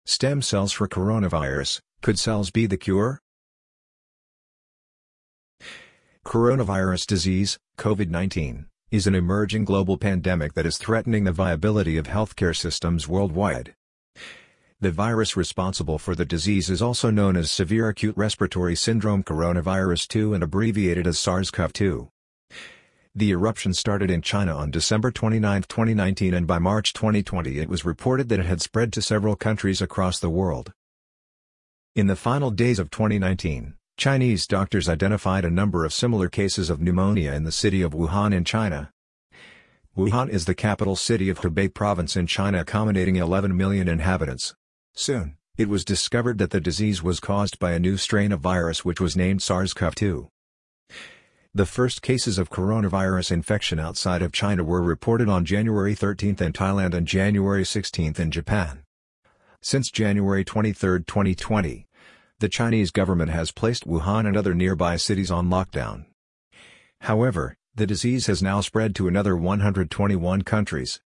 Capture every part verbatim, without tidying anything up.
Stem cells for coronavirus, could cells be the cure? Coronavirus disease, COVID nineteen, is an emerging global pandemic that is threatening the viability of healthcare systems worldwide. The virus responsible for the disease is also known as Severe Acute Respiratory Syndrome Coronavirus two and abbreviated as SARS CoV two. The eruption started in China on December twenty-ninth, twenty nineteen, and by March twenty twenty it was reported that it had spread to several countries across the world. In the final days of twenty nineteen, Chinese doctors identified a number of similar cases of pneumonia in the city of Wuhan in China. Wuhan is the capital city of Hubei province in China, accommodating eleven million inhabitants. Soon, it was discovered that the disease was caused by a new strain of virus which was named SARS CoV two. The first cases of coronavirus infection outside of China were reported on January thirteenth in Thailand and January sixteenth in Japan. Since January twenty-third, twenty twenty, the Chinese government has placed Wuhan and other nearby cities on lockdown. However, the disease has now spread to another one hundred twenty-one countries.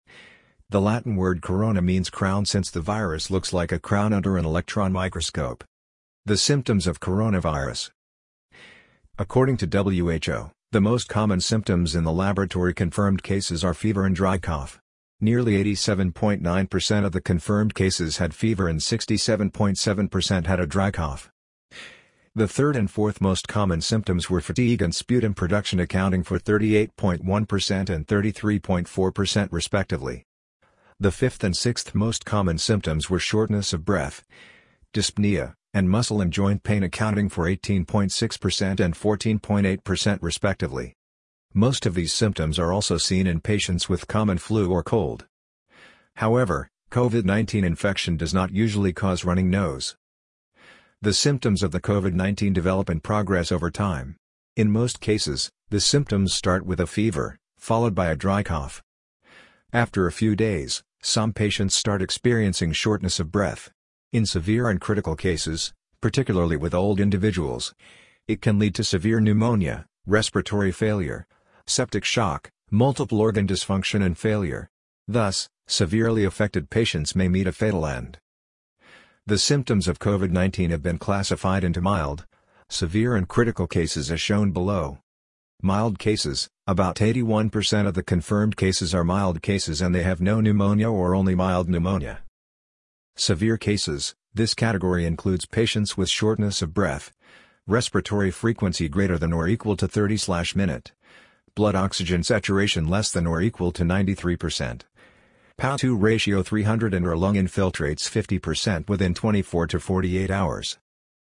The Latin word corona means crown, since the virus looks like a crown under an electron microscope. The symptoms of coronavirus. According to W H O, the most common symptoms in the laboratory-confirmed cases are fever and dry cough. Nearly eighty-seven point nine percent of the confirmed cases had fever and sixty-seven point seven percent had a dry cough. The third and fourth most common symptoms were fatigue and sputum production, accounting for thirty-eight point one percent and thirty-three point four percent respectively. The fifth and sixth most common symptoms were shortness of breath, dyspnea, and muscle and joint pain, accounting for eighteen point six percent and fourteen point eight percent respectively. Most of these symptoms are also seen in patients with common flu or cold. However, COVID nineteen infection does not usually cause running nose. The symptoms of the COVID nineteen develop and progress over time. In most cases, the symptoms start with a fever, followed by a dry cough. After a few days, some patients start experiencing shortness of breath. In severe and critical cases, particularly with old individuals, it can lead to severe pneumonia, respiratory failure, septic shock, multiple organ dysfunction and failure. Thus, severely affected patients may meet a fatal end. The symptoms of COVID nineteen have been classified into mild, severe and critical cases as shown below. Mild cases, about eighty-one percent of the confirmed cases are mild cases and they have no pneumonia or only mild pneumonia. Severe cases, this category includes patients with shortness of breath, respiratory frequency greater than or equal to thirty slash minute, blood oxygen saturation less than or equal to ninety-three percent, P A two ratio three hundred and or lung infiltrates fifty percent within twenty-four to forty-eight hours.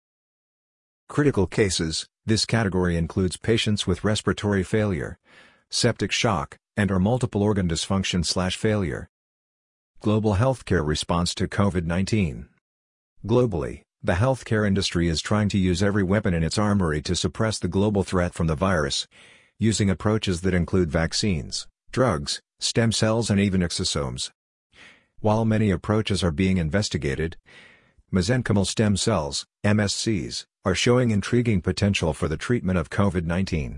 Critical cases, this category includes patients with respiratory failure, septic shock, and or multiple organ dysfunction slash failure. Global healthcare response to COVID nineteen. Globally, the healthcare industry is trying to use every weapon in its armory to suppress the global threat from the virus, using approaches that include vaccines, drugs, stem cells and even exosomes. While many approaches are being investigated, mesenchymal stem cells, M S Cs, are showing intriguing potential for the treatment of COVID nineteen.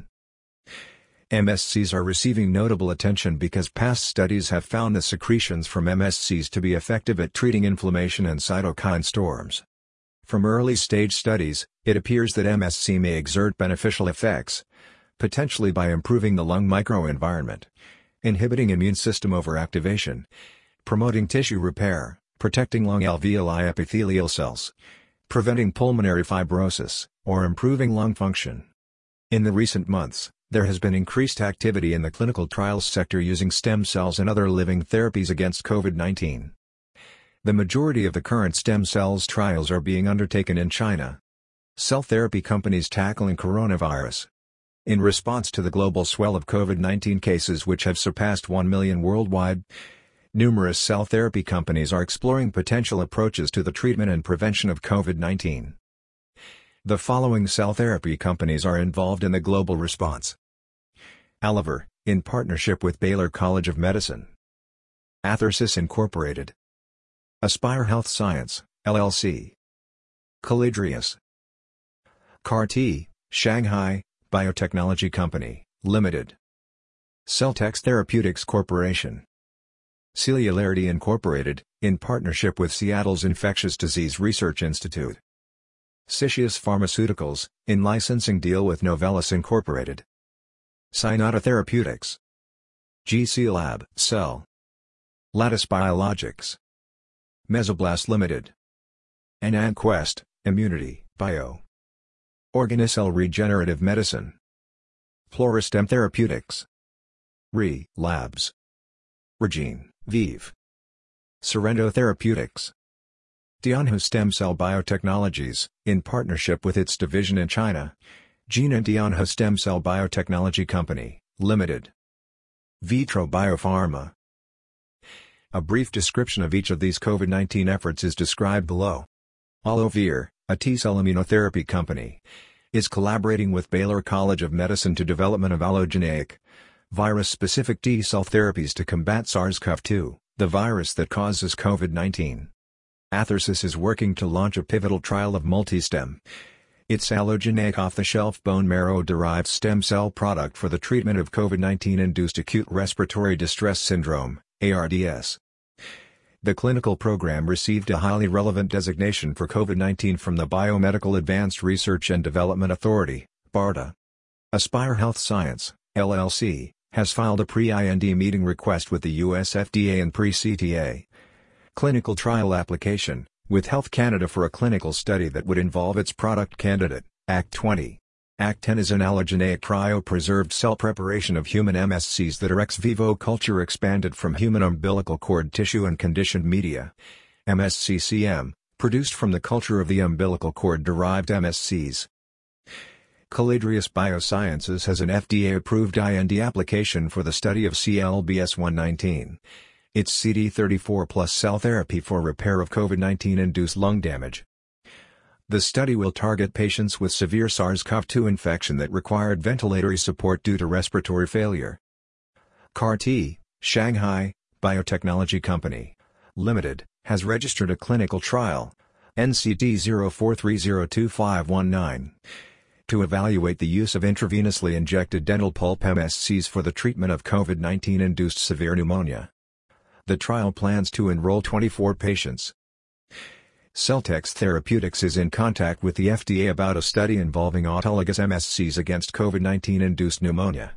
M S Cs are receiving notable attention because past studies have found the secretions from M S Cs to be effective at treating inflammation and cytokine storms. From early-stage studies, it appears that M S C may exert beneficial effects, potentially by improving the lung microenvironment, inhibiting immune system overactivation, promoting tissue repair, protecting lung alveoli epithelial cells, preventing pulmonary fibrosis, or improving lung function. In the recent months, there has been increased activity in the clinical trials sector using stem cells and other living therapies against COVID nineteen. The majority of the current stem cells trials are being undertaken in China. Cell therapy companies tackling coronavirus. In response to the global swell of COVID nineteen cases which have surpassed one million worldwide, numerous cell therapy companies are exploring potential approaches to the treatment and prevention of COVID nineteen. The following cell therapy companies are involved in the global response. Aliver, in partnership with Baylor College of Medicine. Athersys Incorporated. Aspire Health Science, L L C. Calidrius. C A R T, Shanghai, Biotechnology Company, Limited. Celltex Therapeutics Corporation. Celularity Incorporated, in partnership with Seattle's Infectious Disease Research Institute. Sycius Pharmaceuticals, in licensing deal with Novellus Incorporated. Cynata Therapeutics. G C Lab, Cell. Lattice Biologics. Mesoblast Limited. Enanquest, Immunity, Bio. Organicell Regenerative Medicine. Floristem Therapeutics. Re Labs. Regine, Vive. Sorrento Therapeutics. Dianhu Stem Cell Biotechnologies, in partnership with its division in China, Gene and Dianhu Stem Cell Biotechnology Company, Limited. Vitro Biopharma. A brief description of each of these COVID nineteen efforts is described below. Allovir, a T-cell immunotherapy company, is collaborating with Baylor College of Medicine to development of allogeneic, virus-specific T-cell therapies to combat SARS CoV two, the virus that causes COVID nineteen. Athersys is working to launch a pivotal trial of Multistem, its allogeneic off-the-shelf bone marrow-derived stem cell product for the treatment of COVID nineteen-induced acute respiratory distress syndrome, A R D S. The clinical program received a highly relevant designation for COVID nineteen from the Biomedical Advanced Research and Development Authority, BARDA. Aspire Health Science, L L C, has filed a pre-I N D meeting request with the U S F D A and pre-C T A clinical trial application, with Health Canada for a clinical study that would involve its product candidate, A C T twenty. A C T ten is an allogeneic cryopreserved cell preparation of human M S Cs that are ex vivo culture expanded from human umbilical cord tissue and conditioned media, M S C C M, produced from the culture of the umbilical cord-derived M S Cs. Caladrius Biosciences has an F D A-approved I N D application for the study of C L B S one nineteen, its C D thirty-four plus cell therapy for repair of COVID nineteen-induced lung damage. The study will target patients with severe SARS CoV two infection that required ventilatory support due to respiratory failure. C A R T, Shanghai, Biotechnology Company, Limited, has registered a clinical trial, N C T zero four three zero two five one nine, to evaluate the use of intravenously injected dental pulp M S Cs for the treatment of COVID nineteen-induced severe pneumonia. The trial plans to enroll twenty-four patients. Celtex Therapeutics is in contact with the F D A about a study involving autologous M S Cs against COVID nineteen-induced pneumonia.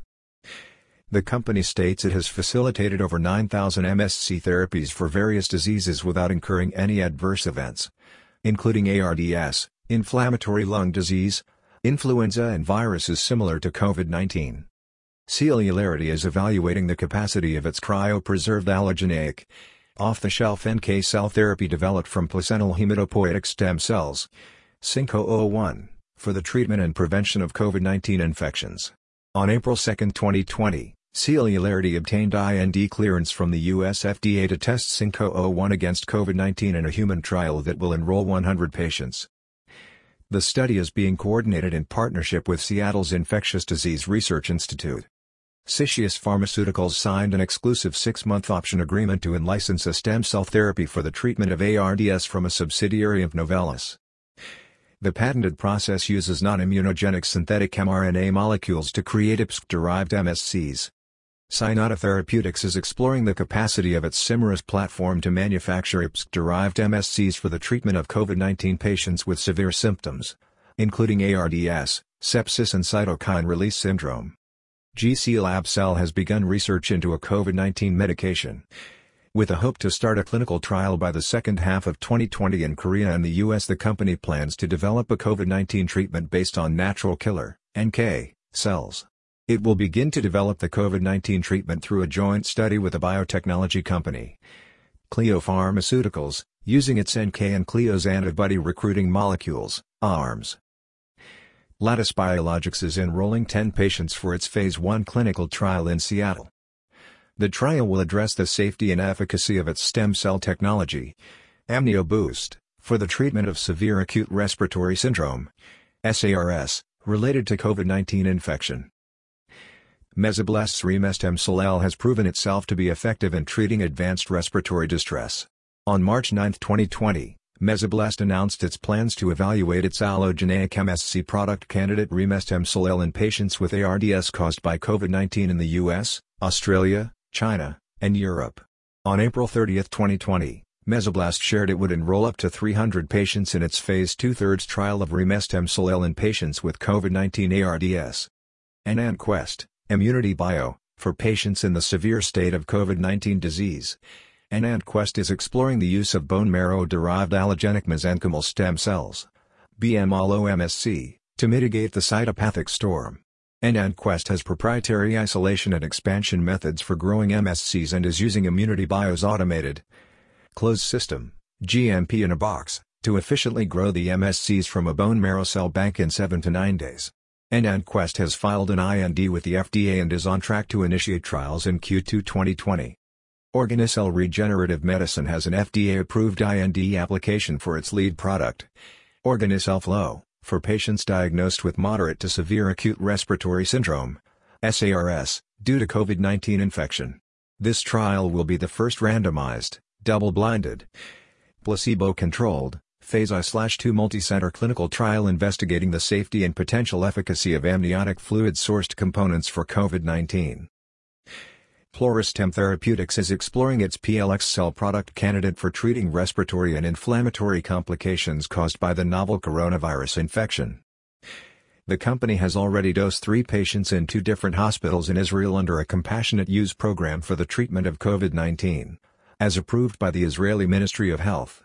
The company states it has facilitated over nine thousand M S C therapies for various diseases without incurring any adverse events, including A R D S, inflammatory lung disease, influenza and viruses similar to COVID nineteen. Celularity is evaluating the capacity of its cryopreserved allogeneic, off-the-shelf N K cell therapy developed from placental hematopoietic stem cells, C I N C zero zero one, for the treatment and prevention of COVID nineteen infections. On April second twenty twenty, Celularity obtained I N D clearance from the U S F D A to test C I N C zero zero one against COVID nineteen in a human trial that will enroll one hundred patients. The study is being coordinated in partnership with Seattle's Infectious Disease Research Institute. Sycius Pharmaceuticals signed an exclusive six-month option agreement to in-license a stem cell therapy for the treatment of A R D S from a subsidiary of Novellus. The patented process uses non-immunogenic synthetic mRNA molecules to create I P S C-derived M S Cs. Cynata Therapeutics is exploring the capacity of its Cymerus platform to manufacture I P S C-derived M S Cs for the treatment of COVID nineteen patients with severe symptoms, including A R D S, sepsis and cytokine release syndrome. G C Lab Cell has begun research into a COVID nineteen medication, with a hope to start a clinical trial by the second half of twenty twenty in Korea and the U S. The company plans to develop a COVID nineteen treatment based on natural killer, N K, cells. It will begin to develop the COVID nineteen treatment through a joint study with a biotechnology company, Clio Pharmaceuticals, using its N K and Clio's antibody recruiting molecules, A R Ms. Lattice Biologics is enrolling ten patients for its phase one clinical trial in Seattle. The trial will address the safety and efficacy of its stem cell technology, AmnioBoost, for the treatment of severe acute respiratory syndrome, S A R S, related to COVID nineteen infection. Mesoblast's Remestemcel-L has proven itself to be effective in treating advanced respiratory distress. On March ninth twenty twenty, Mesoblast announced its plans to evaluate its allogeneic M S C product candidate Remestemcel-L in patients with A R D S caused by COVID nineteen in the U S, Australia, China, and Europe. On April thirtieth twenty twenty, Mesoblast shared it would enroll up to three hundred patients in its phase two thirds trial of remestemcel-L in patients with COVID nineteen A R D S. And Quest, ImmunityBio, for patients in the severe state of COVID nineteen disease. And Quest is exploring the use of bone marrow-derived allogenic mesenchymal stem cells, B M L O M S C, to mitigate the cytopathic storm. And Quest has proprietary isolation and expansion methods for growing M S Cs and is using ImmunityBio's automated closed system, G M P in a box, to efficiently grow the M S Cs from a bone marrow cell bank in seven to nine days. And Quest has filed an I N D with the F D A and is on track to initiate trials in Q two twenty twenty. Organicell Regenerative Medicine has an F D A-approved I N D application for its lead product, Organicell Flow, for patients diagnosed with moderate to severe acute respiratory syndrome, S A R S, due to COVID nineteen infection. This trial will be the first randomized, double-blinded, placebo-controlled, phase I two multicenter clinical trial investigating the safety and potential efficacy of amniotic fluid-sourced components for COVID nineteen. Pluristem Therapeutics is exploring its P L X cell product candidate for treating respiratory and inflammatory complications caused by the novel coronavirus infection. The company has already dosed three patients in two different hospitals in Israel under a compassionate use program for the treatment of COVID nineteen, as approved by the Israeli Ministry of Health.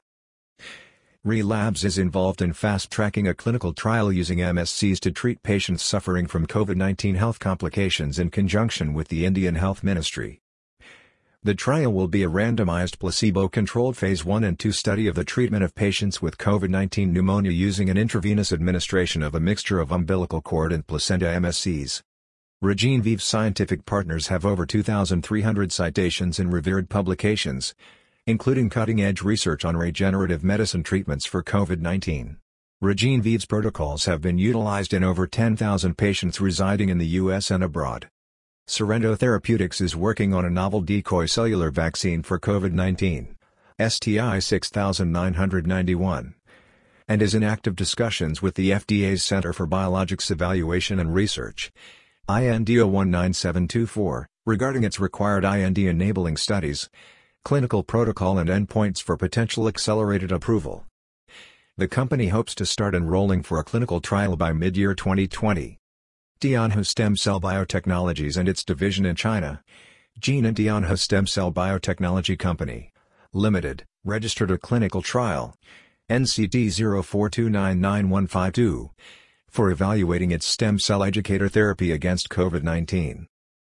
Relabs is involved in fast-tracking a clinical trial using M S Cs to treat patients suffering from COVID nineteen health complications in conjunction with the Indian Health Ministry. The trial will be a randomized placebo-controlled phase one and two study of the treatment of patients with COVID nineteen pneumonia using an intravenous administration of a mixture of umbilical cord and placenta M S Cs. Regenvive's scientific partners have over two thousand three hundred citations in revered publications, including cutting-edge research on regenerative medicine treatments for COVID nineteen. Regenvive's protocols have been utilized in over ten thousand patients residing in the U S and abroad. Sorrento Therapeutics is working on a novel decoy cellular vaccine for COVID nineteen, S T I six nine nine one, and is in active discussions with the F D A's Center for Biologics Evaluation and Research, I N D zero one nine seven two four, regarding its required I N D-enabling studies, clinical protocol and endpoints for potential accelerated approval. The company hopes to start enrolling for a clinical trial by mid-year twenty twenty. Dianho Stem Cell Biotechnologies and its division in China, Gene and Dianho Stem Cell Biotechnology Company, Limited, registered a clinical trial, N C T zero four two nine nine one five two, for evaluating its stem cell educator therapy against COVID nineteen.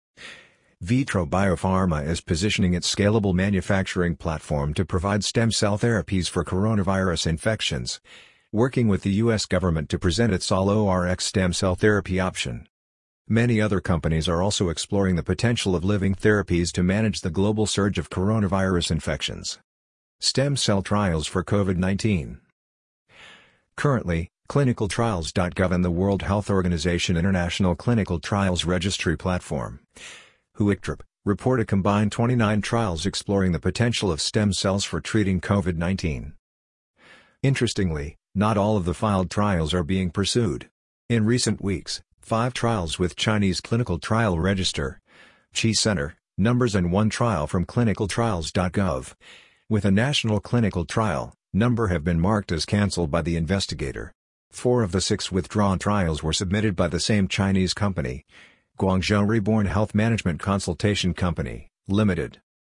Vitro Biopharma is positioning its scalable manufacturing platform to provide stem cell therapies for coronavirus infections, working with the U S government to present its Allo-Rx stem cell therapy option. Many other companies are also exploring the potential of living therapies to manage the global surge of coronavirus infections. Stem cell trials for COVID nineteen. Currently, clinicaltrials dot gov and the World Health Organization International Clinical Trials Registry Platform, W H I T R P, report a combined twenty-nine trials exploring the potential of stem cells for treating COVID nineteen. Interestingly, not all of the filed trials are being pursued. In recent weeks, five trials with Chinese Clinical Trial Register, Chi Center, numbers and one trial from clinicaltrials dot gov, with a national clinical trial number have been marked as cancelled by the investigator. Four of the six withdrawn trials were submitted by the same Chinese company, Guangzhou Reborn Health Management Consultation Company, Limited.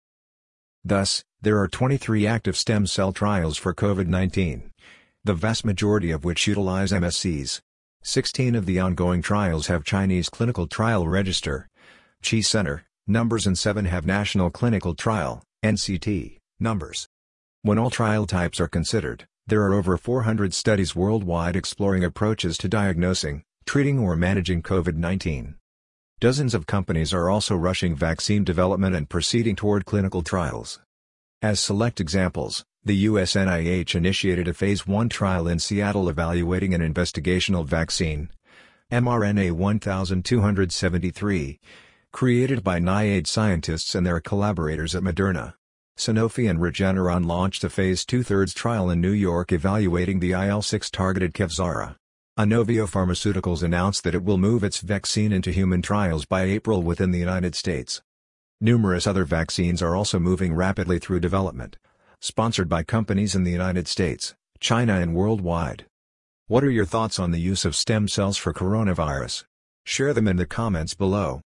Thus, there are twenty-three active stem cell trials for COVID nineteen, the vast majority of which utilize M S Cs. sixteen of the ongoing trials have Chinese Clinical Trial Register, Chi Center, numbers and seven have National Clinical Trial, N C T, numbers. When all trial types are considered, there are over four hundred studies worldwide exploring approaches to diagnosing, treating or managing COVID nineteen. Dozens of companies are also rushing vaccine development and proceeding toward clinical trials. As select examples, the U S N I H initiated a phase one trial in Seattle evaluating an investigational vaccine, M R N A one two seven three, created by NIAID scientists and their collaborators at Moderna. Sanofi and Regeneron launched a phase two thirds trial in New York evaluating the I L six targeted Kevzara. Inovio Pharmaceuticals announced that it will move its vaccine into human trials by April within the United States. Numerous other vaccines are also moving rapidly through development, sponsored by companies in the United States, China and worldwide. What are your thoughts on the use of stem cells for coronavirus? Share them in the comments below.